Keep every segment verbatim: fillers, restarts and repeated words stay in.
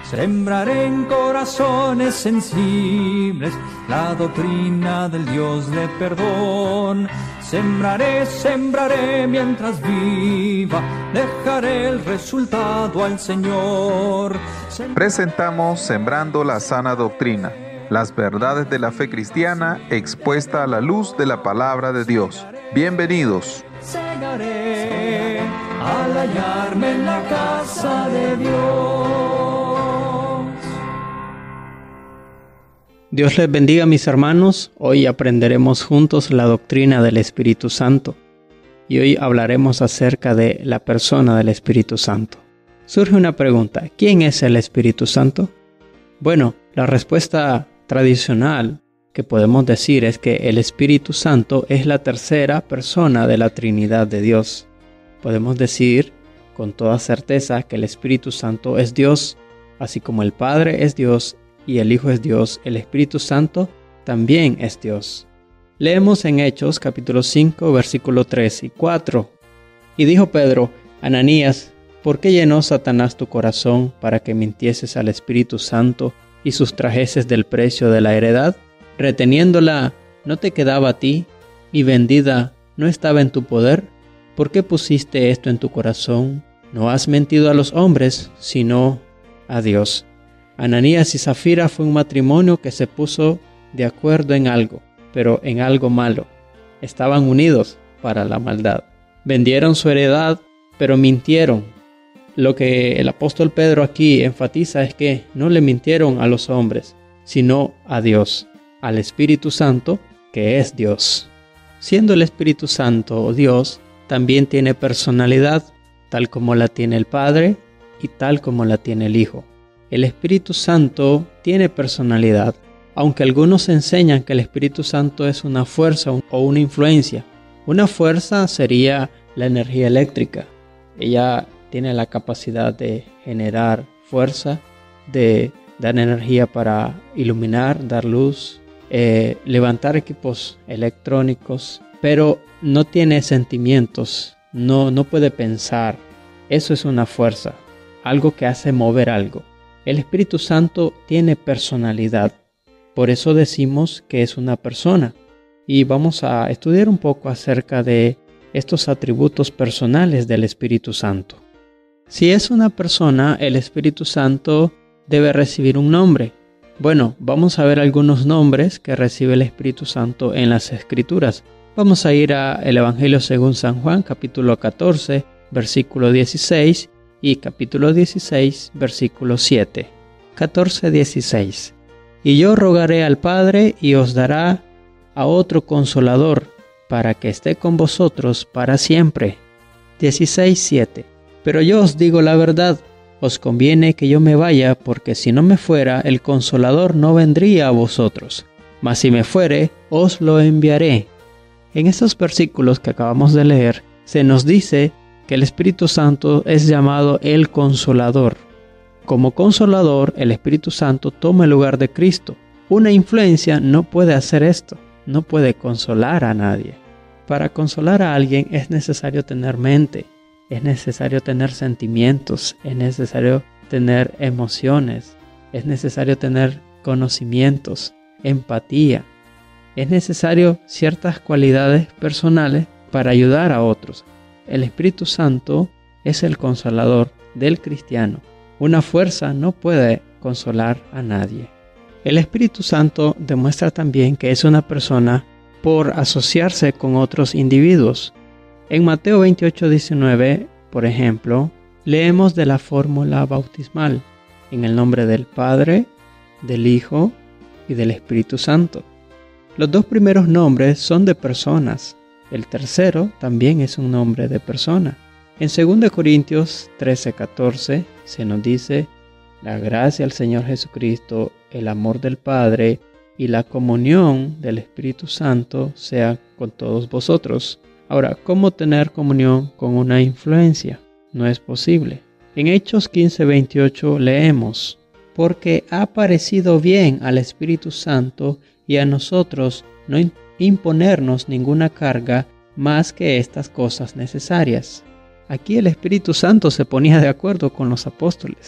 Sembraré en corazones sensibles la doctrina del Dios de perdón. Sembraré, sembraré mientras viva, dejaré el resultado al Señor. Sem- Presentamos Sembrando la Sana Doctrina, las verdades de la fe cristiana expuesta a la luz de la palabra de Dios. Bienvenidos. Segaré al hallarme en la casa de Dios. Dios les bendiga, mis hermanos. Hoy aprenderemos juntos la doctrina del Espíritu Santo y hoy hablaremos acerca de la persona del Espíritu Santo. Surge una pregunta: ¿quién es el Espíritu Santo? Bueno, la respuesta tradicional que podemos decir es que el Espíritu Santo es la tercera persona de la Trinidad de Dios. Podemos decir con toda certeza que el Espíritu Santo es Dios, así como el Padre es Dios y el Hijo es Dios, el Espíritu Santo también es Dios. Leemos en Hechos capítulo cinco, versículos tres y cuatro. Y dijo Pedro: Ananías, ¿por qué llenó Satanás tu corazón para que mintieses al Espíritu Santo y sustrajeses del precio de la heredad? Reteniéndola, ¿no te quedaba a ti? Y vendida, ¿no estaba en tu poder? ¿Por qué pusiste esto en tu corazón? No has mentido a los hombres, sino a Dios. Ananías y Zafira fue un matrimonio que se puso de acuerdo en algo, pero en algo malo. Estaban unidos para la maldad. Vendieron su heredad, pero mintieron. Lo que el apóstol Pedro aquí enfatiza es que no le mintieron a los hombres, sino a Dios, al Espíritu Santo, que es Dios. Siendo el Espíritu Santo Dios, también tiene personalidad, tal como la tiene el Padre y tal como la tiene el Hijo. El Espíritu Santo tiene personalidad, aunque algunos enseñan que el Espíritu Santo es una fuerza o una influencia. Una fuerza sería la energía eléctrica. Ella tiene la capacidad de generar fuerza, de dar energía para iluminar, dar luz, eh, levantar equipos electrónicos, pero no tiene sentimientos, no, no puede pensar. Eso es una fuerza, algo que hace mover algo. El Espíritu Santo tiene personalidad, por eso decimos que es una persona. Y vamos a estudiar un poco acerca de estos atributos personales del Espíritu Santo. Si es una persona, el Espíritu Santo debe recibir un nombre. Bueno, vamos a ver algunos nombres que recibe el Espíritu Santo en las Escrituras. Vamos a ir al Evangelio según San Juan, capítulo catorce, versículo dieciséis, y capítulo dieciséis, versículo siete. catorce, dieciséis. Y yo rogaré al Padre y os dará a otro Consolador, para que esté con vosotros para siempre. dieciséis, siete. Pero yo os digo la verdad, os conviene que yo me vaya, porque si no me fuera, el Consolador no vendría a vosotros. Mas si me fuere, os lo enviaré. En estos versículos que acabamos de leer, se nos dice que el Espíritu Santo es llamado el Consolador. Como Consolador, el Espíritu Santo toma el lugar de Cristo. Una influencia no puede hacer esto, no puede consolar a nadie. Para consolar a alguien es necesario tener mente, es necesario tener sentimientos, es necesario tener emociones, es necesario tener conocimientos, empatía. Es necesario ciertas cualidades personales para ayudar a otros. El Espíritu Santo es el consolador del cristiano. Una fuerza no puede consolar a nadie. El Espíritu Santo demuestra también que es una persona por asociarse con otros individuos. En Mateo veintiocho, diecinueve, por ejemplo, leemos de la fórmula bautismal, en el nombre del Padre, del Hijo y del Espíritu Santo. Los dos primeros nombres son de personas. El tercero también es un nombre de persona. En segunda Corintios trece, catorce se nos dice: la gracia del Señor Jesucristo, el amor del Padre y la comunión del Espíritu Santo sea con todos vosotros. Ahora, ¿cómo tener comunión con una influencia? No es posible. En Hechos quince, veintiocho leemos: porque ha parecido bien al Espíritu Santo y a nosotros no imponernos ninguna carga más que estas cosas necesarias. Aquí el Espíritu Santo se ponía de acuerdo con los apóstoles.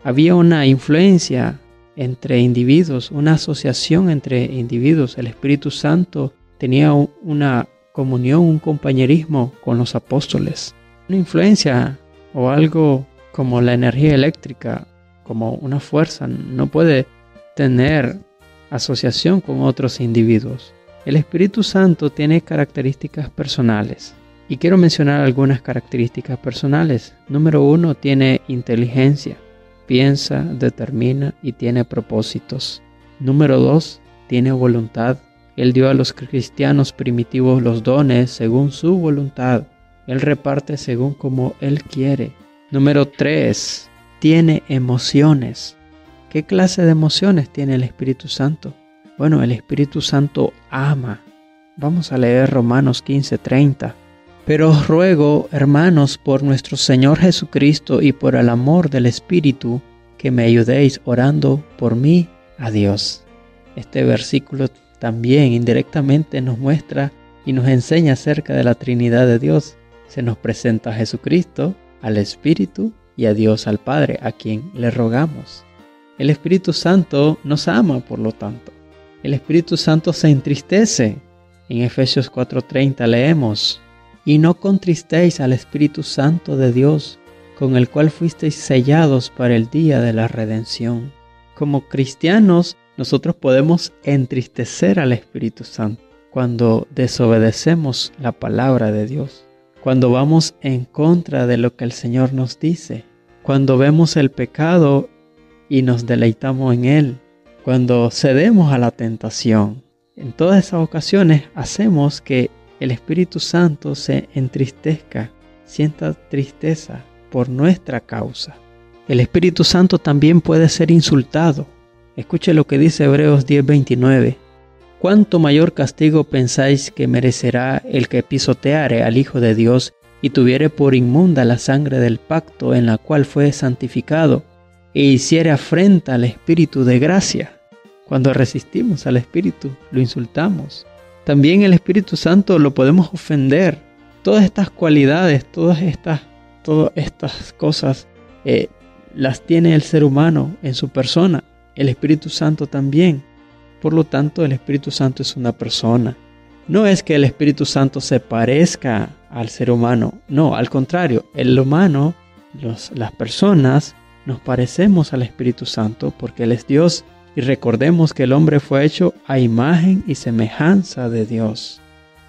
había una influencia entre individuos, una asociación entre individuos. El Espíritu Santo tenía una comunión, un compañerismo con los apóstoles. Una influencia o algo como la energía eléctrica, como una fuerza, no puede tener asociación con otros individuos. El Espíritu Santo tiene características personales. Y quiero mencionar algunas características personales. Número uno, tiene inteligencia. Piensa, determina y tiene propósitos. Número dos, tiene voluntad. Él dio a los cristianos primitivos los dones según su voluntad. Él reparte según como Él quiere. Número tres, tiene emociones. ¿Qué clase de emociones tiene el Espíritu Santo? Bueno, el Espíritu Santo ama. Vamos a leer Romanos quince treinta. Pero os ruego, hermanos, por nuestro Señor Jesucristo y por el amor del Espíritu, que me ayudéis orando por mí a Dios. Este versículo también indirectamente nos muestra y nos enseña acerca de la Trinidad de Dios. Se nos presenta a Jesucristo, al Espíritu y a Dios al Padre, a quien le rogamos. El Espíritu Santo nos ama, por lo tanto. El Espíritu Santo se entristece. En Efesios cuatro treinta leemos: y no contristéis al Espíritu Santo de Dios, con el cual fuisteis sellados para el día de la redención. Como cristianos, nosotros podemos entristecer al Espíritu Santo cuando desobedecemos la palabra de Dios, cuando vamos en contra de lo que el Señor nos dice, cuando vemos el pecado y nos deleitamos en él, cuando cedemos a la tentación. En todas esas ocasiones hacemos que el Espíritu Santo se entristezca, sienta tristeza por nuestra causa. El Espíritu Santo también puede ser insultado. Escuche lo que dice Hebreos diez veintinueve. ¿Cuánto mayor castigo pensáis que merecerá el que pisoteare al Hijo de Dios y tuviere por inmunda la sangre del pacto en la cual fue santificado e hiciere afrenta al Espíritu de gracia? Cuando resistimos al Espíritu, lo insultamos. También el Espíritu Santo lo podemos ofender. Todas estas cualidades, todas estas, todas estas cosas eh, las tiene el ser humano en su persona. El Espíritu Santo también. Por lo tanto, el Espíritu Santo es una persona. No es que el Espíritu Santo se parezca al ser humano. No, al contrario. El humano, los, las personas, nos parecemos al Espíritu Santo porque Él es Dios. Y recordemos que el hombre fue hecho a imagen y semejanza de Dios.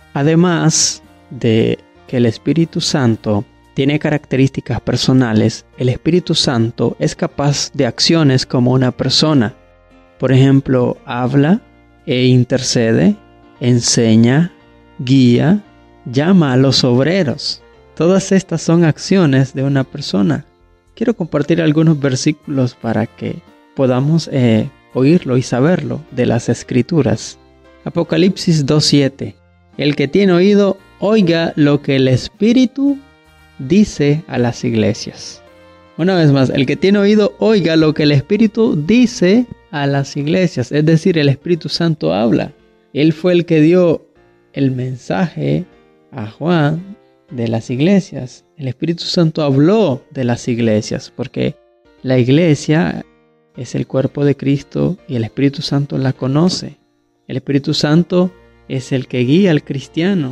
Además de que el Espíritu Santo tiene características personales, el Espíritu Santo es capaz de acciones como una persona. Por ejemplo, habla e intercede, enseña, guía, llama a los obreros. Todas estas son acciones de una persona. Quiero compartir algunos versículos para que podamos eh, oírlo y saberlo de las Escrituras. Apocalipsis dos siete. El que tiene oído, oiga lo que el Espíritu dice a las iglesias. Una vez más, el que tiene oído, oiga lo que el Espíritu dice a las iglesias. Es decir, el Espíritu Santo habla. Él fue el que dio el mensaje a Juan de las iglesias. El Espíritu Santo habló de las iglesias porque la iglesia es el cuerpo de Cristo y el Espíritu Santo la conoce. El Espíritu Santo es el que guía al cristiano,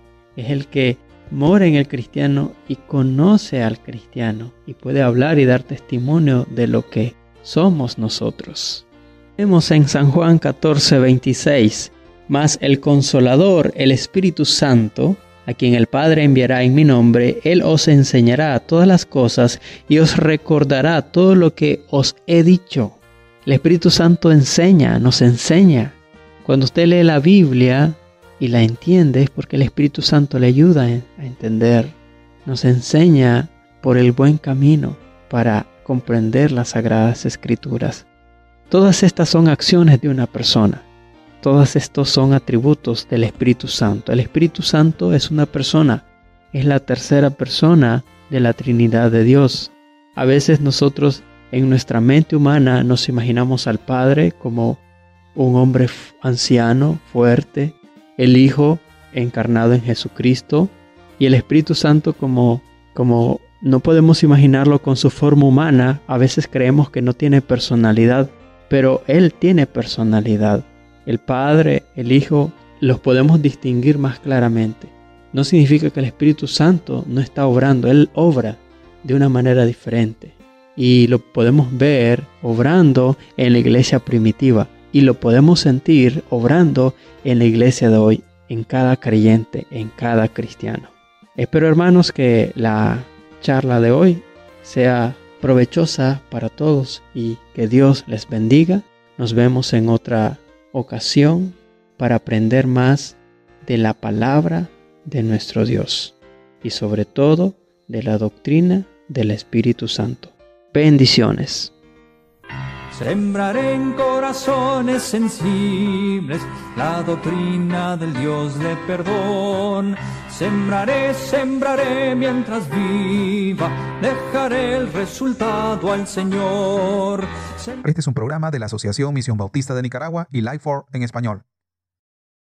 es el que mora en el cristiano y conoce al cristiano y puede hablar y dar testimonio de lo que somos nosotros. Vemos en San Juan catorce veintiséis, mas el Consolador, el Espíritu Santo, a quien el Padre enviará en mi nombre, Él os enseñará todas las cosas y os recordará todo lo que os he dicho. El Espíritu Santo enseña, nos enseña. Cuando usted lee la Biblia y la entiende, es porque el Espíritu Santo le ayuda a entender. Nos enseña por el buen camino para comprender las Sagradas Escrituras. Todas estas son acciones de una persona. Todos estos son atributos del Espíritu Santo. El Espíritu Santo es una persona, es la tercera persona de la Trinidad de Dios. A veces nosotros en nuestra mente humana nos imaginamos al Padre como un hombre anciano, fuerte, el Hijo encarnado en Jesucristo y el Espíritu Santo como, como no podemos imaginarlo con su forma humana. A veces creemos que no tiene personalidad, pero Él tiene personalidad. El Padre, el Hijo, los podemos distinguir más claramente. No significa que el Espíritu Santo no está obrando. Él obra de una manera diferente. Y lo podemos ver obrando en la iglesia primitiva. Y lo podemos sentir obrando en la iglesia de hoy, en cada creyente, en cada cristiano. Espero, hermanos, que la charla de hoy sea provechosa para todos y que Dios les bendiga. Nos vemos en otra ocasión para aprender más de la palabra de nuestro Dios y sobre todo de la doctrina del Espíritu Santo. Bendiciones. Sembraré en corazones sensibles la doctrina del Dios de perdón. Sembraré, sembraré mientras viva, dejaré el resultado al Señor. Este es un programa de la Asociación Misión Bautista de Nicaragua y Life for en español.